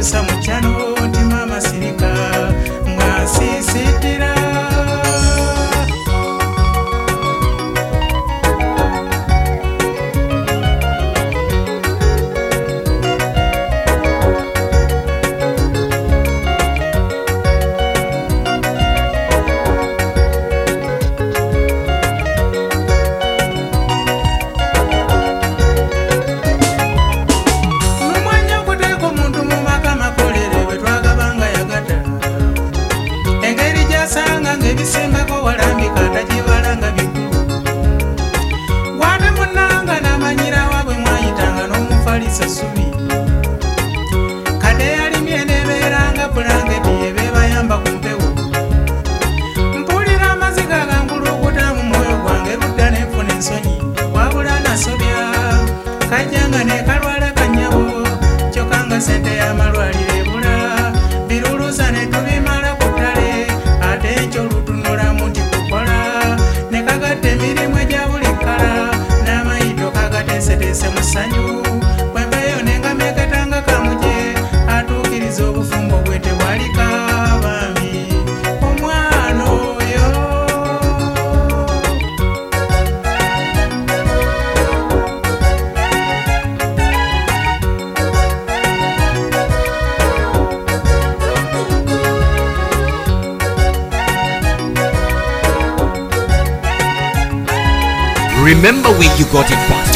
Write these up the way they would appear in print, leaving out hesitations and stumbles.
kutuusa mu kyano nti maama sirika nga nsisiitira. Ebisimbako walambika takibalanga bikulu wate munanga namanyira waabwe mwayitanga n'omufalisa subi kade yalimye nebeeranga bulangeti ebebayamba ku mpewo mpulira amaziga gangulukuta mu mwoyo gwange ludda nenfuna ensonyi wabula nasobya kajjanga nekalwala kanyabo kyokka nga sente y'amalwaliro ebula biruluza netubimala ku ttale ate ekyo emirimu egya buli kkala n'amayido kagateeseteese mu ssanyu bwembeeyo nengameketanga kamuje atuukiriza obufumbo bwe tebwalika baami omwana oyo. Remember where you got it from.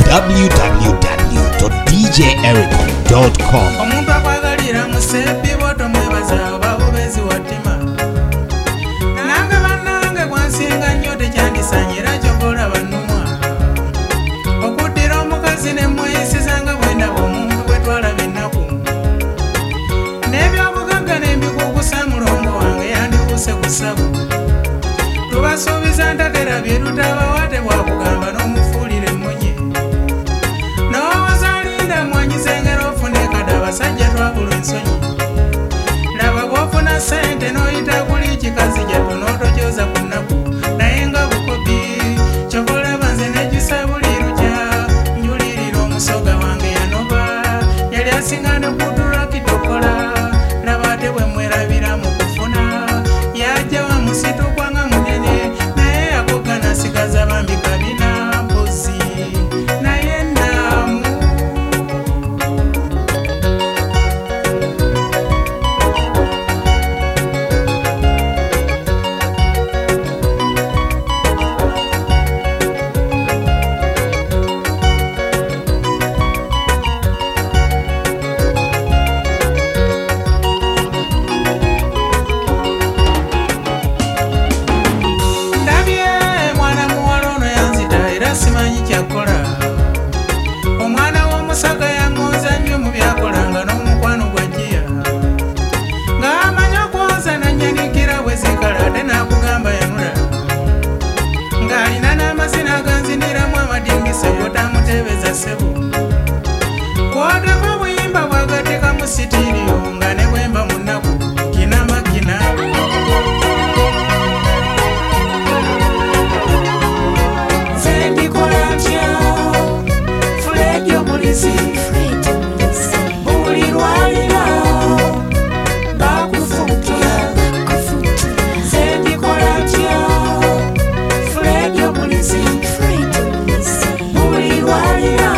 www.djerico.com. Omuntu akwagalira musebi boto mwebaza obabezi watima nange bannange gwansinga nnyo tekyandisanyira kyokola bannumwa okuddira omukazi ne mweyisizanga bwendaba omuntu bwe twalaba ennaku n'ebyobugagga n'embikukusa mulongo wange yandibuuse ku ssabu tubasuubiza ntakera bye tutabawa tebwakugamba n'omufuulira emmunye n'owazaalinda mwanyizengera ofune kada abasajja twabula ensonyi laba bw'ofuna ssente n'oyita kuli kikazi gyattu n'otokyoza ku nnaku naye nga bukobi kyokolaba nze nejjusa buli lukya njulirira omusoga wange yanoba yali asinga ne kudulwa kitokola laba ate bwe mwerabira mu kufuna yajja wa musitukwanga munene naye yakogana sigaza bambi kabina mpozi naye namu simanyi kyakola omwana w'omusaga yaŋŋooza nnyo mu byakolanga n'omukwano gwajjiya ng'amanya okwoza nanyanikira bwe zikala ate n'akugamba yanula ng'alina n'amazina aganziniramu amadingise gotamuteebeza ssebo kwotako obuyimba bwagateeka mu sitiriyo nga ne bwemba mu nnaku kinamakina buli lwalira bakufutira sendikola tya Fredi omulizi buli lwalira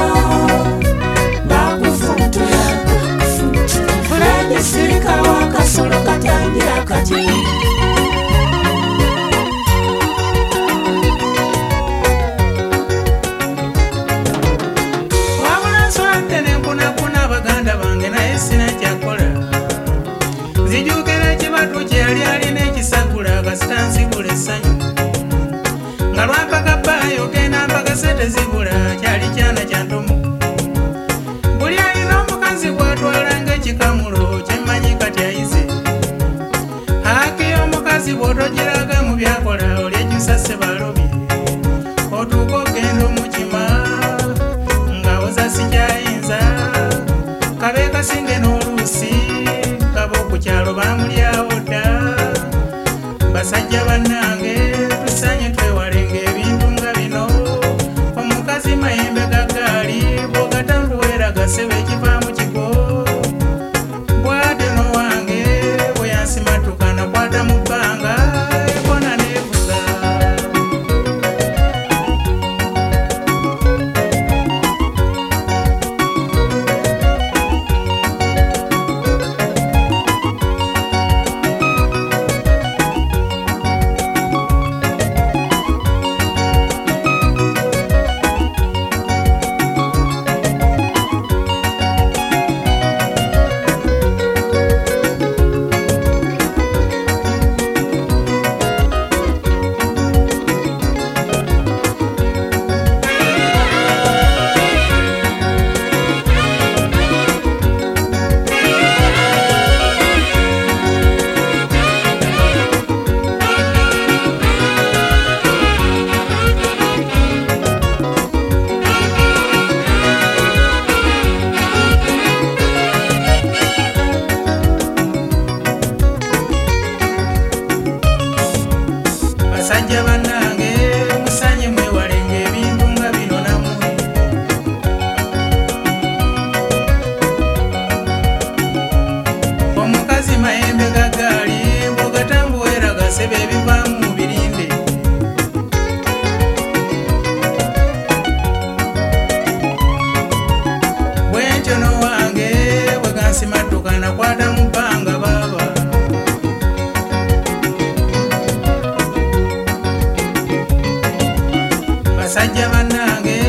bakufutira Fredi sirika wakasolo katangira kati baganda bange naye sina kyakola nzijukira ekibatu kye yali alina ekisagula akasitansigula essanyu nga lwampaka bbaayo genda mpaka sente zibula kyali kyana kya ntomo buli alina omukazi gw'atwalanga ekikamulo kyemmanyi kati ayize haki y'omukazi bw'otogiraga mu byakola olyejjusa sebalobi otuuka ogenda omukima ng'awoza sikyayinza kabe kasinge n'oluusi kaba okukyalo baamulyawo dda basajja bannange tusanye twewalenga ebintu nga bino omukazi mayembe ga gaali bw'ogatambuwera gasebe ekivaamu kigo sebe ebivaamu birinde. Bwentyo n'owange bwe gansimadduka nakwata mu bbanga baaba. Basajja bannange